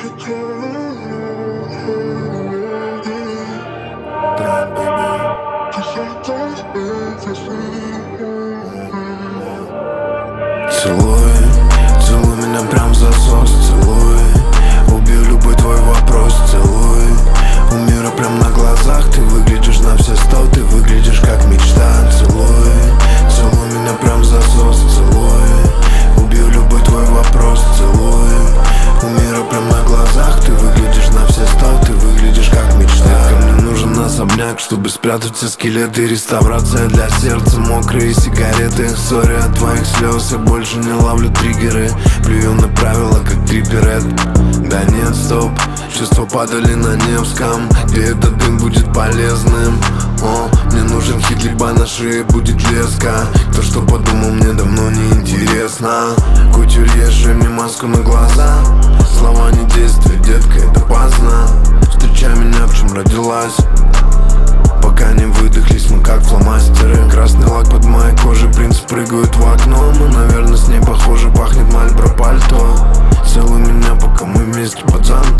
Целуй, целуй меня прям в засос, целуй. Убью любой твой вопрос, целуй. У мира прям на глазах, ты выглядишь на все 100, ты выглядишь как мечта. Целуй, целуй меня прям в засос, целуй. Убью любой твой вопрос, целуй. У мира прям на глазах, ты выглядишь на все 100, ты выглядишь как мечта. Мне нужен особняк, чтобы спрятать все скелеты. Реставрация для сердца, мокрые сигареты. Сори от твоих слез, я больше не ловлю триггеры. Плюю на правила, как трипперет. Да нет, стоп, чувства падали на Невском, где этот дым будет полезным. Мне нужен хит, либо на шее будет леска. То, что подумал, мне давно не интересно. Кутюрье, шей мне маску на глаза. Слова не действуют, детка, это поздно. Встречай меня, в чем родилась. Пока не выдохлись мы как фломастеры. Красный лак под моей кожей, принц прыгают в окно. Мы, наверное, с ней похожи, пахнет Мальборо пальто. Целуй меня, пока мы вместе, пацан.